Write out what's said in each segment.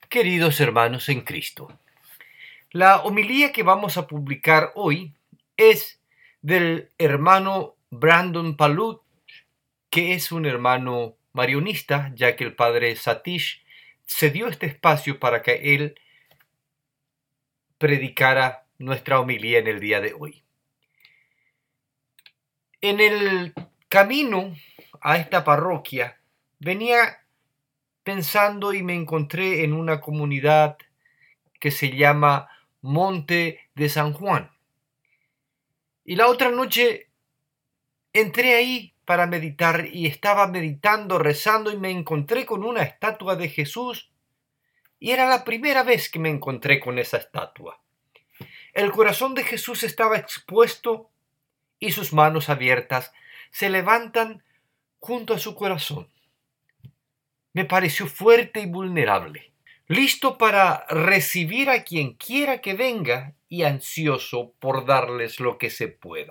Queridos hermanos en Cristo, la homilía que vamos a publicar hoy es del hermano Brandon Palut, que es un hermano marionista, ya que el padre Satish cedió este espacio para que él predicara nuestra homilía en el día de hoy. En el camino a esta parroquia venía pensando y me encontré en una comunidad que se llama Monte de San Juan. Y la otra noche entré ahí para meditar y estaba meditando, rezando y me encontré con una estatua de Jesús y era la primera vez que me encontré con esa estatua. El corazón de Jesús estaba expuesto y sus manos abiertas se levantan junto a su corazón. Me pareció fuerte y vulnerable, listo para recibir a quien quiera que venga y ansioso por darles lo que se pueda.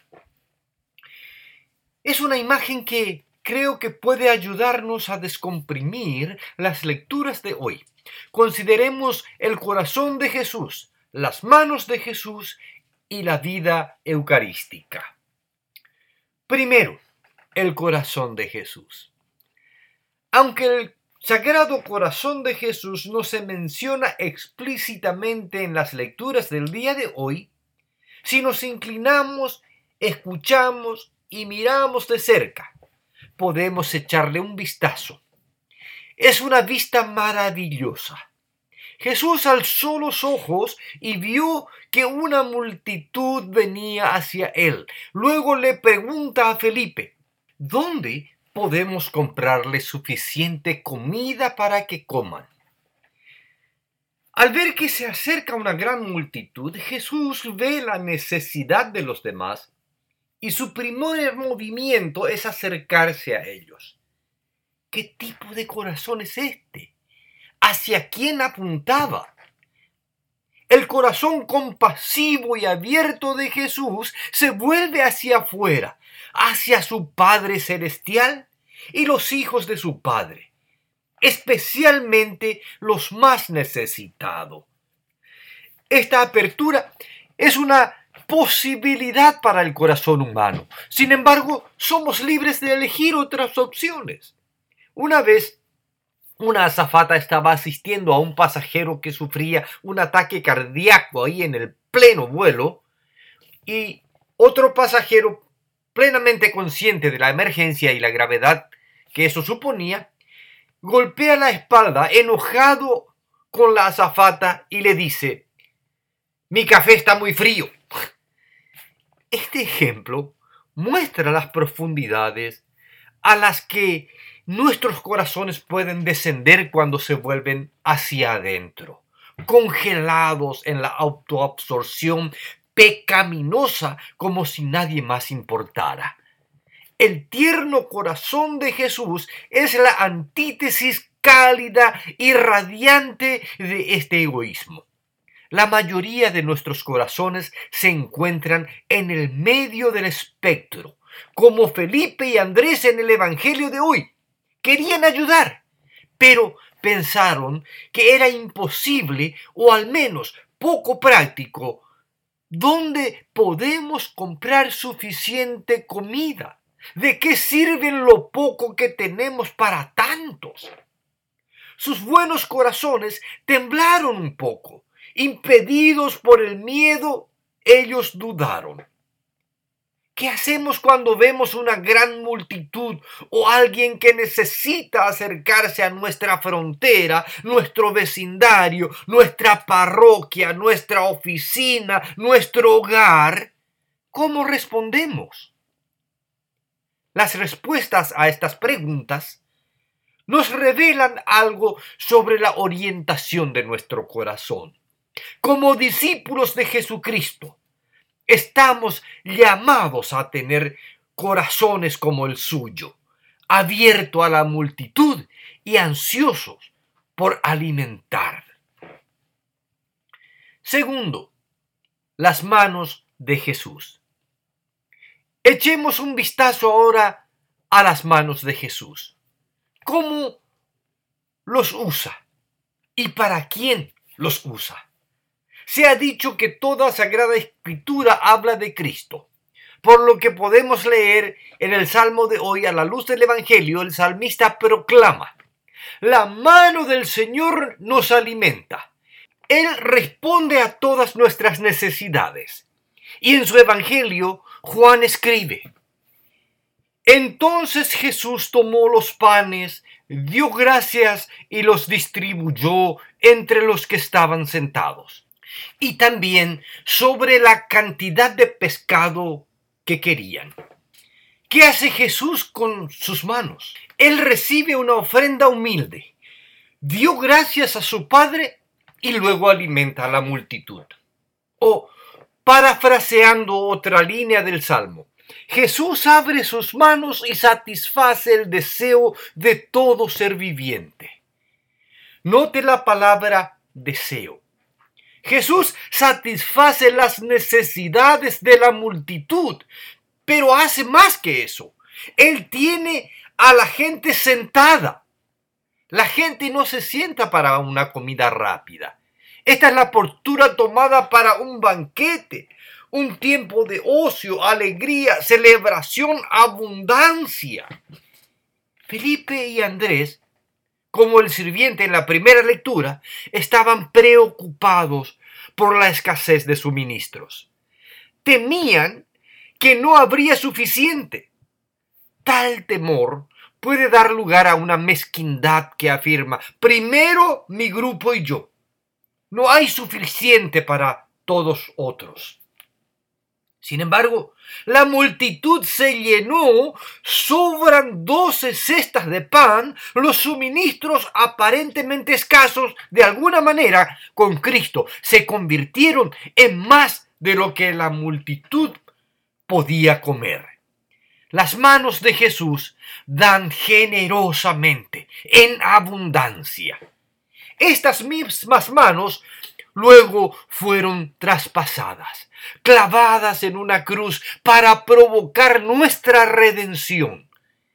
Es una imagen que creo que puede ayudarnos a descomprimir las lecturas de hoy. Consideremos el corazón de Jesús, las manos de Jesús y la vida eucarística. Primero, el corazón de Jesús. Aunque el Sagrado Corazón de Jesús no se menciona explícitamente en las lecturas del día de hoy, si nos inclinamos, escuchamos y miramos de cerca, podemos echarle un vistazo. Es una vista maravillosa. Jesús alzó los ojos y vio que una multitud venía hacia él. Luego le pregunta a Felipe, ¿dónde podemos comprarle suficiente comida para que coman? Al ver que se acerca una gran multitud, Jesús ve la necesidad de los demás y su primer movimiento es acercarse a ellos. ¿Qué tipo de corazón es este? ¿Hacia quién apuntaba? El corazón compasivo y abierto de Jesús se vuelve hacia afuera, hacia su Padre Celestial y los hijos de su Padre, especialmente los más necesitados. Esta apertura es una posibilidad para el corazón humano. Sin embargo, somos libres de elegir otras opciones. Una vez, una azafata estaba asistiendo a un pasajero que sufría un ataque cardíaco ahí en el pleno vuelo y otro pasajero, plenamente consciente de la emergencia y la gravedad que eso suponía, golpea la espalda enojado con la azafata y le dice: «Mi café está muy frío». Este ejemplo muestra las profundidades a las que nuestros corazones pueden descender cuando se vuelven hacia adentro, congelados en la autoabsorción pecaminosa como si nadie más importara. El tierno corazón de Jesús es la antítesis cálida y radiante de este egoísmo. La mayoría de nuestros corazones se encuentran en el medio del espectro, como Felipe y Andrés en el Evangelio de hoy. Querían ayudar, pero pensaron que era imposible o al menos poco práctico. ¿Dónde podemos comprar suficiente comida? ¿De qué sirve lo poco que tenemos para tantos? Sus buenos corazones temblaron un poco. Impedidos por el miedo, ellos dudaron. ¿Qué hacemos cuando vemos una gran multitud o alguien que necesita acercarse a nuestra frontera, nuestro vecindario, nuestra parroquia, nuestra oficina, nuestro hogar? ¿Cómo respondemos? Las respuestas a estas preguntas nos revelan algo sobre la orientación de nuestro corazón. Como discípulos de Jesucristo, estamos llamados a tener corazones como el suyo, abierto a la multitud y ansiosos por alimentar. Segundo, las manos de Jesús. Echemos un vistazo ahora a las manos de Jesús. ¿Cómo los usa? y para quién los usa. Se ha dicho que toda Sagrada Escritura habla de Cristo, por lo que podemos leer en el Salmo de hoy, a la luz del Evangelio, el salmista proclama: la mano del Señor nos alimenta. Él responde a todas nuestras necesidades. Y en su Evangelio, Juan escribe: entonces Jesús tomó los panes, dio gracias y los distribuyó entre los que estaban sentados, y también sobre la cantidad de pescado que querían. ¿Qué hace Jesús con sus manos? Él recibe una ofrenda humilde, dio gracias a su Padre y luego alimenta a la multitud. O, parafraseando otra línea del Salmo, Jesús abre sus manos y satisface el deseo de todo ser viviente. Note la palabra deseo. Jesús satisface las necesidades de la multitud, pero hace más que eso. Él tiene a la gente sentada. La gente no se sienta para una comida rápida. Esta es la postura tomada para un banquete, un tiempo de ocio, alegría, celebración, abundancia. Felipe y Andrés, como el sirviente en la primera lectura, estaban preocupados por la escasez de suministros. Temían que no habría suficiente. Tal temor puede dar lugar a una mezquindad que afirma: primero mi grupo y yo. No hay suficiente para todos otros. Sin embargo, la multitud se llenó, sobran 12 cestas de pan, los suministros aparentemente escasos, de alguna manera, con Cristo, se convirtieron en más de lo que la multitud podía comer. Las manos de Jesús dan generosamente, en abundancia. Estas mismas manos luego fueron traspasadas, clavadas en una cruz para provocar nuestra redención.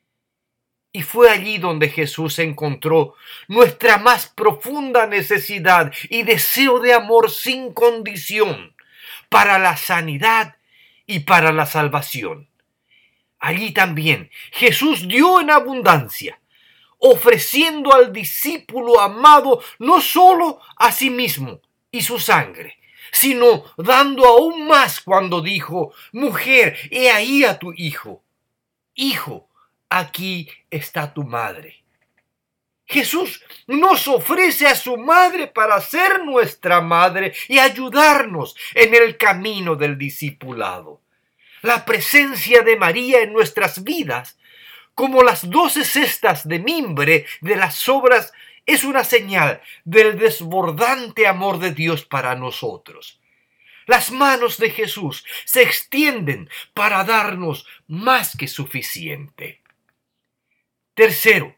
Y fue allí donde Jesús encontró nuestra más profunda necesidad y deseo de amor sin condición para la sanidad y para la salvación. Allí también Jesús dio en abundancia, ofreciendo al discípulo amado no solo a sí mismo y su sangre, sino dando aún más cuando dijo: mujer, he ahí a tu hijo. Hijo, aquí está tu madre. Jesús nos ofrece a su madre para ser nuestra madre y ayudarnos en el camino del discipulado. La presencia de María en nuestras vidas, como las 12 cestas de mimbre de las sobras, es una señal del desbordante amor de Dios para nosotros. Las manos de Jesús se extienden para darnos más que suficiente. Tercero,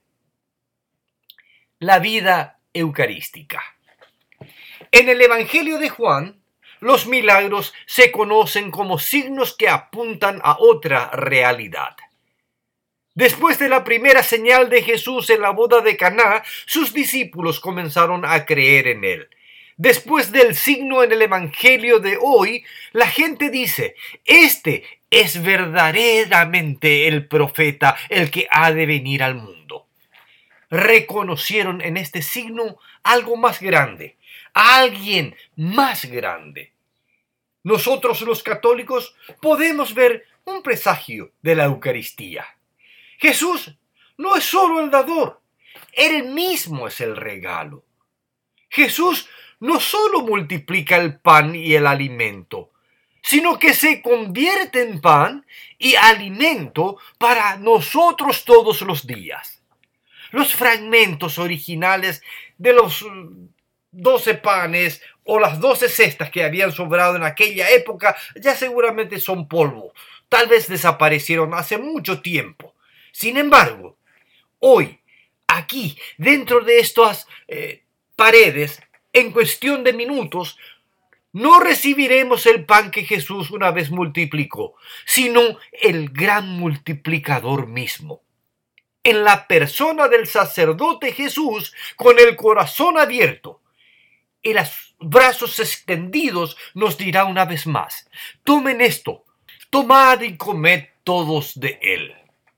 la vida eucarística. En el Evangelio de Juan, los milagros se conocen como signos que apuntan a otra realidad. Después de la primera señal de Jesús en la boda de Caná, sus discípulos comenzaron a creer en él. Después del signo en el Evangelio de hoy, la gente dice: este es verdaderamente el profeta, el que ha de venir al mundo. Reconocieron en este signo algo más grande, a alguien más grande. Nosotros los católicos podemos ver un presagio de la Eucaristía. Jesús no es solo el dador, Él mismo es el regalo. Jesús no solo multiplica el pan y el alimento, sino que se convierte en pan y alimento para nosotros todos los días. Los fragmentos originales de los 12 panes o las 12 cestas que habían sobrado en aquella época ya seguramente son polvo. Tal vez desaparecieron hace mucho tiempo. Sin embargo, hoy, aquí, dentro de estas paredes, en cuestión de minutos, no recibiremos el pan que Jesús una vez multiplicó, sino el gran multiplicador mismo. en la persona del sacerdote Jesús, con el corazón abierto y los brazos extendidos, nos dirá una vez más: tomen esto, tomad y comed todos de él.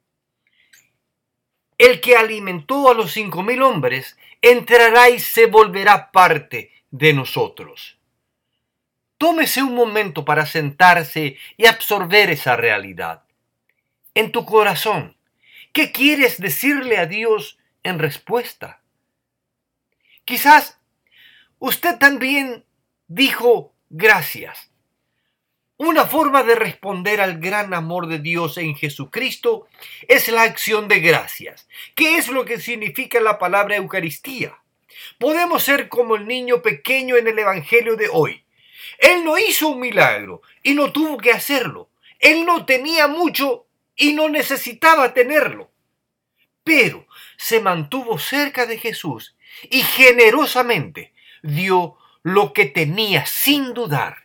El que alimentó a los 5,000 hombres entrará y se volverá parte de nosotros. Tómese un momento para sentarse y absorber esa realidad. En tu corazón, ¿qué quieres decirle a Dios en respuesta? Quizás usted también dijo gracias. Una forma de responder al gran amor de Dios en Jesucristo es la acción de gracias. ¿Qué es lo que significa la palabra Eucaristía? Podemos ser como el niño pequeño en el Evangelio de hoy. Él no hizo un milagro y no tuvo que hacerlo. Él no tenía mucho y no necesitaba tenerlo. Pero se mantuvo cerca de Jesús y generosamente dio lo que tenía sin dudar.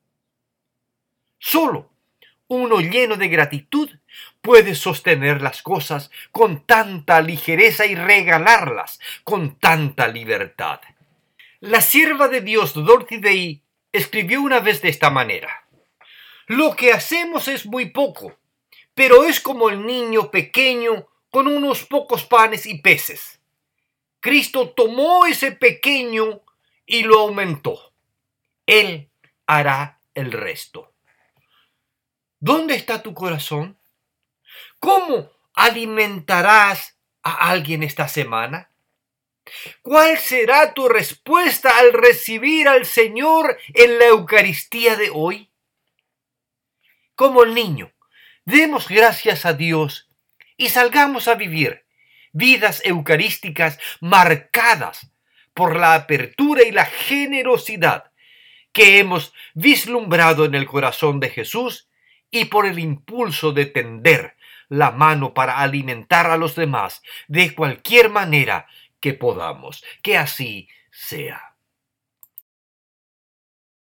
Solo uno lleno de gratitud puede sostener las cosas con tanta ligereza y regalarlas con tanta libertad. La sierva de Dios Dorothy Day escribió una vez de esta manera: lo que hacemos es muy poco, pero es como el niño pequeño con unos pocos panes y peces. Cristo tomó ese pequeño y lo aumentó. Él hará el resto. ¿Dónde está tu corazón? ¿Cómo alimentarás a alguien esta semana? ¿Cuál será tu respuesta al recibir al Señor en la Eucaristía de hoy? Como el niño, demos gracias a Dios y salgamos a vivir vidas eucarísticas marcadas por la apertura y la generosidad que hemos vislumbrado en el corazón de Jesús y por el impulso de tender la mano para alimentar a los demás de cualquier manera que podamos. Que así sea.